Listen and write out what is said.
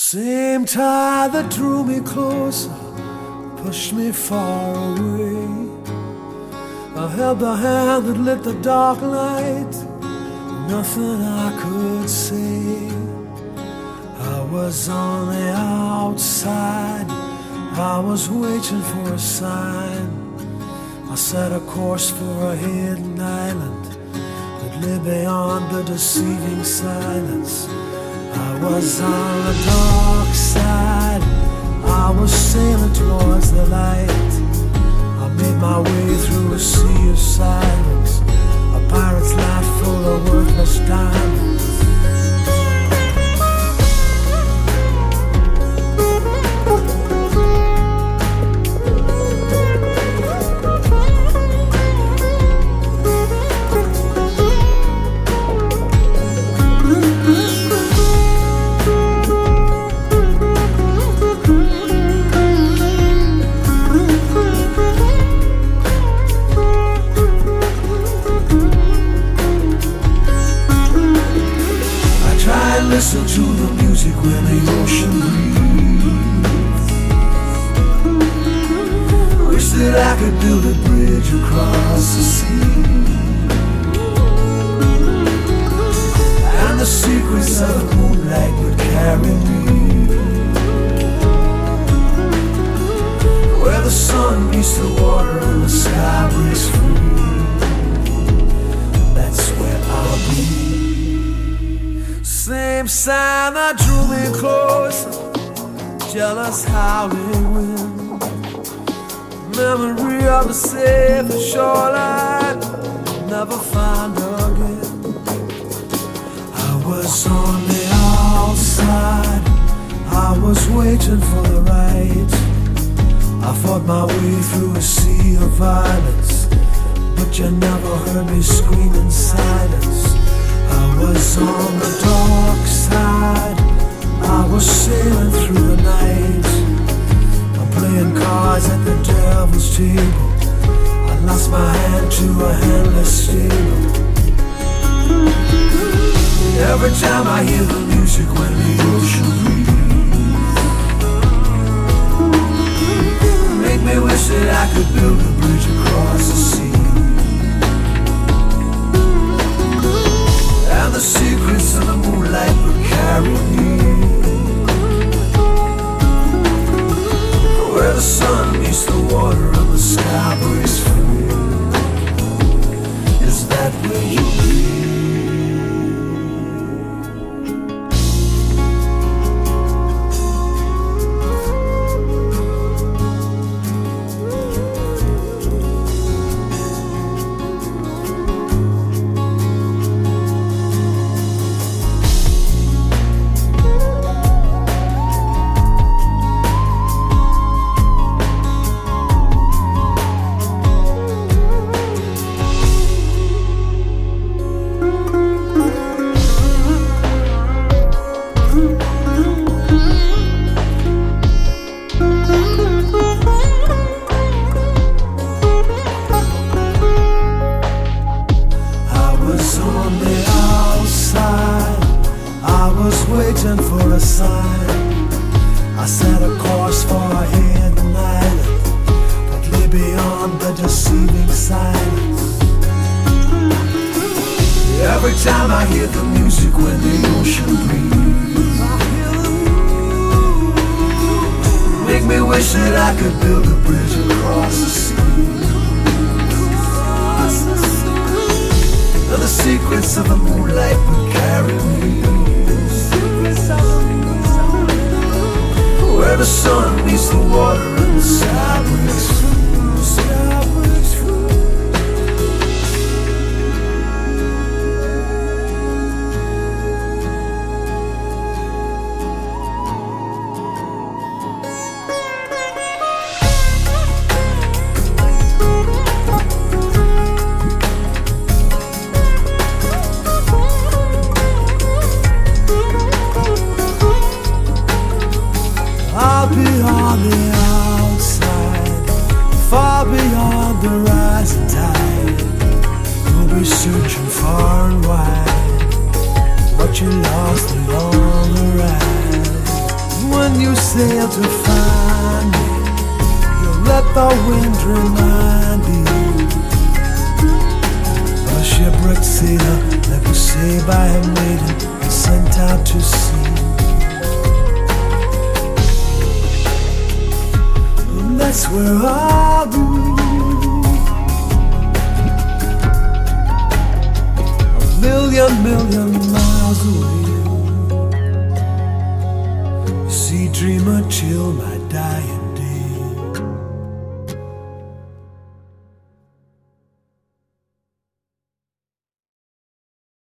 Same tide that drew me closer, pushed me far away. I held the hand that lit the dark light, nothing I could say. I was on the outside, I was waiting for a sign. I set a course for a hidden island that lay beyond the deceiving silence. I was on the dark side, I was sailing towards the light. I made my way through a sea of silence, a pirate's life full of worthless diamonds. Listen to the music when the ocean breathes. Wish that I could build a bridge across the sea, and the secrets of the moonlight would carry me where the sun meets the water and the sky breaks free. That's where I'll be. Same sign that drew me closer, jealous howling wind, memory of a safe shoreline, never find again. I was on the outside, I was waiting for the right. I fought my way through a sea of violence, but you never heard me scream in silence. I was on the dark side, I was sailing through the night. I'm playing cards at the devil's table, I lost my hand to a handless stable. Every time I hear the music when the ocean breathes, make me wish that I could build a bridge across the sea, and the secrets of the moonlight would carry me where the sun meets the water and the sky breaks free. Is that where you'll be? Waiting for a sign, I set a course for a hidden island that lay beyond the deceiving silence. Every time I hear the music when the ocean breathes, make me wish that I could build a bridge across the sea, and the secrets of the moonlight would carry me where the sun meets the water and the sky breaks through. I'll be on the outside, far beyond the rising tide. You'll be searching far and wide what you lost along the ride. sail to find me. You'll let the wind remind you of a shipwrecked sailor that was saved by a maiden and sent out to sea. And that's where I'll be, a million miles away. See, dreamer, chill my dying